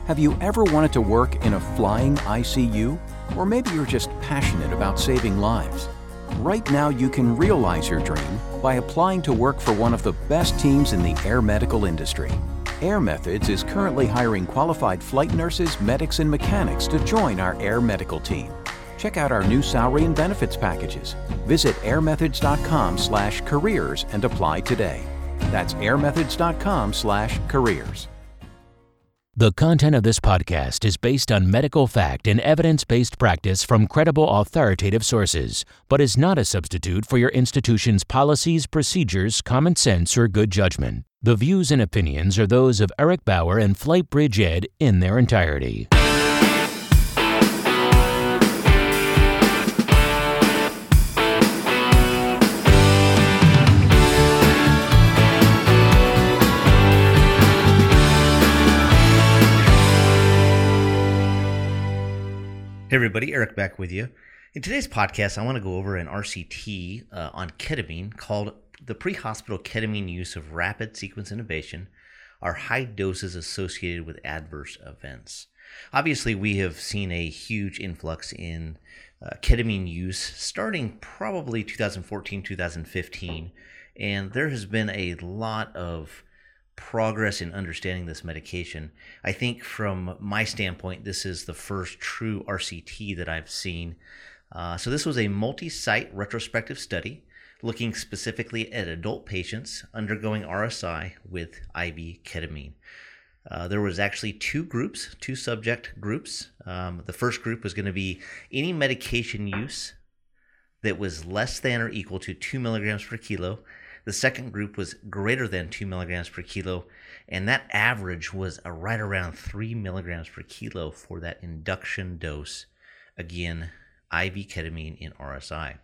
Have you ever wanted to work in a flying ICU? Or maybe you're just passionate about saving lives. Right now you can realize your dream by applying to work for one of the best teams in the air medical industry. Air Methods is currently hiring qualified flight nurses, medics, and mechanics to join our air medical team. Check out our new salary and benefits packages. Visit airmethods.com/careers and apply today. That's airmethods.com/careers. The content of this podcast is based on medical fact and evidence-based practice from credible authoritative sources, but is not a substitute for your institution's policies, procedures, common sense, or good judgment. The views and opinions are those of Eric Bauer and Flightbridge Ed in their entirety. Hey everybody, Eric back with you. In today's podcast, I want to go over an RCT on ketamine called the Pre-Hospital Ketamine Use of Rapid Sequence Intubation are High Doses Associated with Adverse Events. Obviously, we have seen a huge influx in ketamine use starting probably 2014, 2015, and there has been a lot of progress in understanding this medication. I think from my standpoint, this is the first true RCT that I've seen. So this was a multi-site retrospective study looking specifically at adult patients undergoing RSI with IV ketamine. There was actually two subject groups. The first group was going to be any medication use that was less than or equal to 2 milligrams per kilo. The second group was greater than 2 milligrams per kilo, and that average was right around 3 milligrams per kilo for that induction dose. Again, IV ketamine in RSI.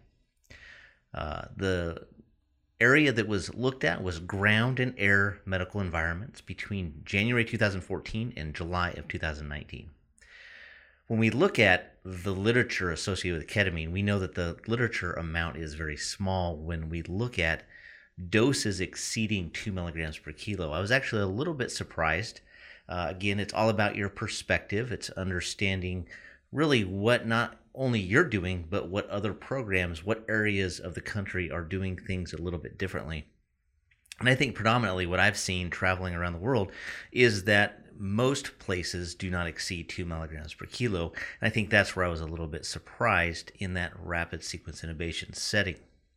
The area that was looked at was ground and air medical environments between January 2014 and July of 2019. When we look at the literature associated with ketamine, we know that the literature amount is very small when we look at doses exceeding 2 milligrams per kilo. I was actually a little bit surprised. Again, it's all about your perspective. It's understanding really what not only you're doing, but what other programs, what areas of the country are doing things a little bit differently. And I think predominantly what I've seen traveling around the world is that most places do not exceed 2 milligrams per kilo. And I think that's where I was a little bit surprised in that rapid sequence intubation setting.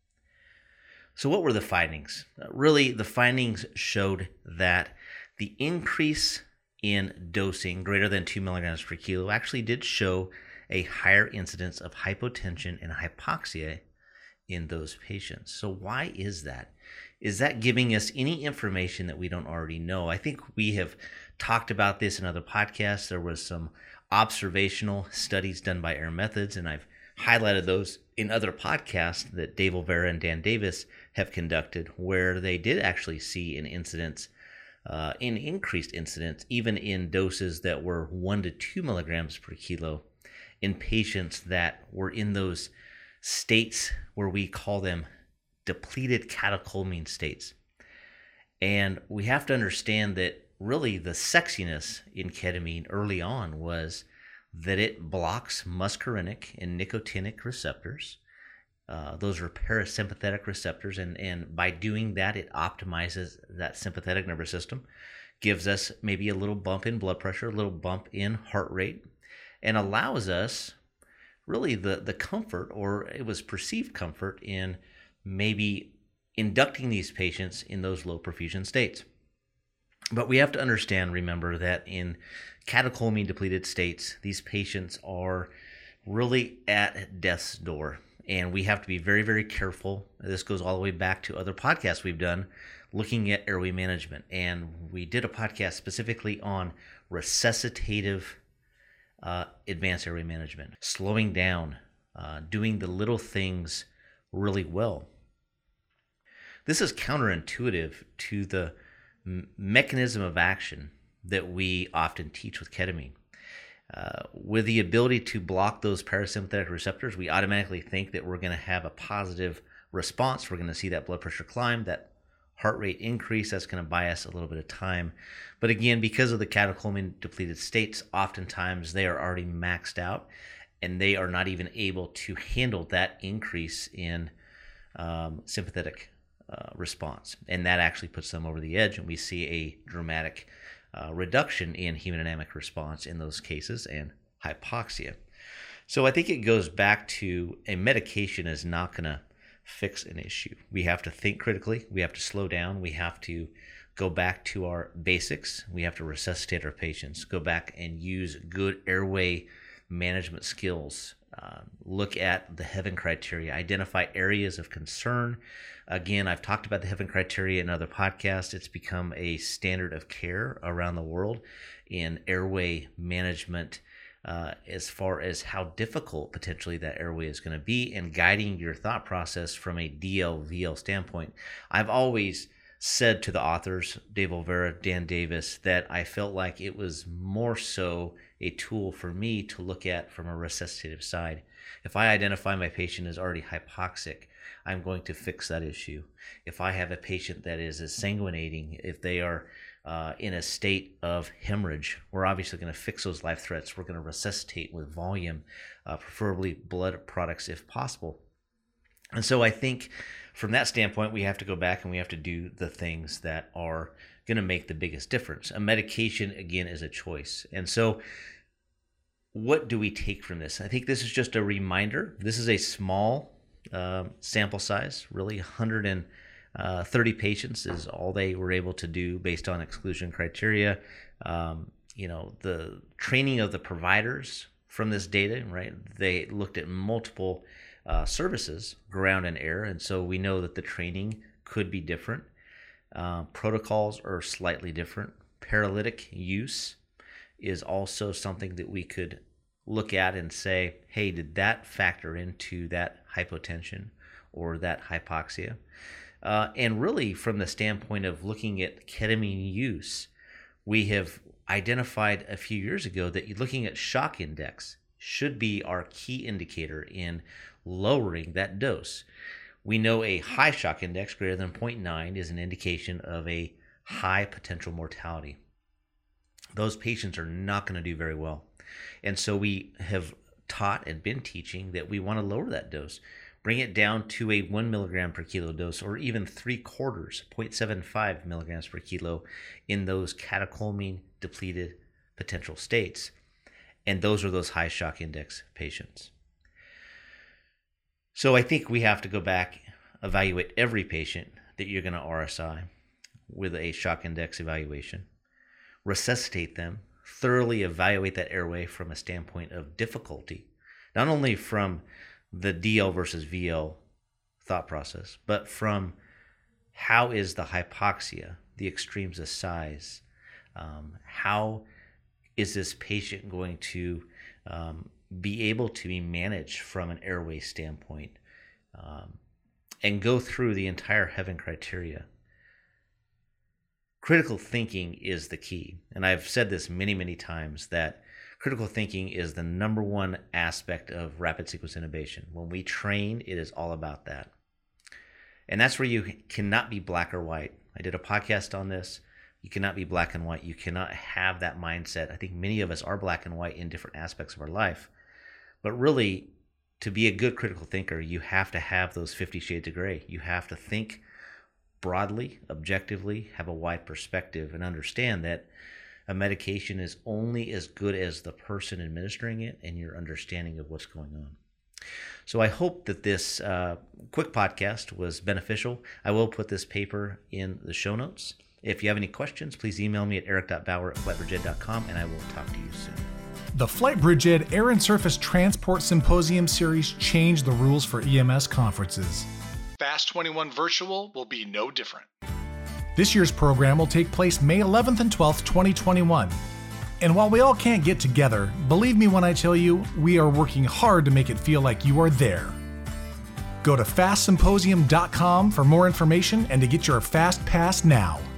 So what were the findings? Really, the findings showed that the increase in dosing greater than 2 milligrams per kilo actually did show a higher incidence of hypotension and hypoxia in those patients. So why is that? Is that giving us any information that we don't already know? I think we have talked about this in other podcasts. There was some observational studies done by Air Methods, and I've highlighted those in other podcasts that Dave Olvera and Dan Davis have conducted, where they did actually see an incidence, an increased incidence, even in doses that were 1 to 2 milligrams per kilo in patients that were in those states where we call them depleted catecholamine states. And we have to understand that really the sexiness in ketamine early on was that it blocks muscarinic and nicotinic receptors. Those are parasympathetic receptors, and by doing that, it optimizes that sympathetic nervous system, gives us maybe a little bump in blood pressure, a little bump in heart rate, and allows us really the comfort, or it was perceived comfort, in maybe inducting these patients in those low perfusion states. But we have to understand, remember, that in catecholamine depleted states, these patients are really at death's door. And we have to be very, very careful. This goes all the way back to other podcasts we've done looking at airway management. And we did a podcast specifically on resuscitative advanced airway management, slowing down, doing the little things really well. This is counterintuitive to the mechanism of action that we often teach with ketamine. With the ability to block those parasympathetic receptors, we automatically think that we're going to have a positive response. We're going to see that blood pressure climb, that heart rate increase. That's going to buy us a little bit of time. But again, because of the catecholamine depleted states, oftentimes they are already maxed out and they are not even able to handle that increase in sympathetic response. And that actually puts them over the edge, and we see a dramatic reduction in hemodynamic response in those cases and hypoxia. So I think it goes back to a medication is not going to fix an issue. We have to think critically. We have to slow down. We have to go back to our basics. We have to resuscitate our patients, go back and use good airway management skills, look at the Heaven criteria, identify areas of concern. Again, I've talked about the Heaven criteria in other podcasts. It's become a standard of care around the world in airway management, as far as how difficult potentially that airway is going to be and guiding your thought process from a DL-VL standpoint. I've always said to the authors, Dave Olvera, Dan Davis, that I felt like it was more so a tool for me to look at from a resuscitative side. If I identify my patient is already hypoxic, I'm going to fix that issue. If I have a patient that is sanguinating, if they are in a state of hemorrhage, we're obviously going to fix those life threats. We're going to resuscitate with volume, preferably blood products if possible. And so I think from that standpoint, we have to go back and we have to do the things that are going to make the biggest difference. A medication, again, is a choice. And so what do we take from this? I think this is just a reminder. This is a small sample size, really 130 patients is all they were able to do based on exclusion criteria. The training of the providers from this data, right? They looked at multiple services, ground and air, and so we know that the training could be different. Protocols are slightly different. Paralytic use is also something that we could look at and say, hey, did that factor into that hypotension or that hypoxia? And really, from the standpoint of looking at ketamine use, we have identified a few years ago that looking at shock index should be our key indicator in lowering that dose. We know a high shock index greater than 0.9 is an indication of a high potential mortality. Those patients are not going to do very well. And so we have taught and been teaching that we want to lower that dose, bring it down to a 1 milligram per kilo dose, or even 3/4, 0.75 milligrams per kilo in those catecholamine depleted potential states. And those are those high shock index patients. So I think we have to go back, evaluate every patient that you're going to RSI with a shock index evaluation, resuscitate them, thoroughly evaluate that airway from a standpoint of difficulty, not only from the DL versus VL thought process, but from how is the hypoxia, the extremes of size, how is this patient going to be able to be managed from an airway standpoint, and go through the entire Heaven criteria. Critical thinking is the key. And I've said this many, many times that critical thinking is the number one aspect of rapid sequence intubation. When we train, it is all about that. And that's where you cannot be black or white. I did a podcast on this. You cannot be black and white. You cannot have that mindset. I think many of us are black and white in different aspects of our life. But really, to be a good critical thinker, you have to have those 50 shades of gray. You have to think broadly, objectively, have a wide perspective, and understand that a medication is only as good as the person administering it and your understanding of what's going on. So I hope that this quick podcast was beneficial. I will put this paper in the show notes. If you have any questions, please email me at eric.bauer@flightbridgeed.com, and I will talk to you soon. The FlightBridgeEd Air and Surface Transport Symposium Series changed the rules for EMS conferences. Fast 21 Virtual will be no different. This year's program will take place May 11th and 12th, 2021. And while we all can't get together, believe me when I tell you, we are working hard to make it feel like you are there. Go to fastsymposium.com for more information and to get your Fast Pass now.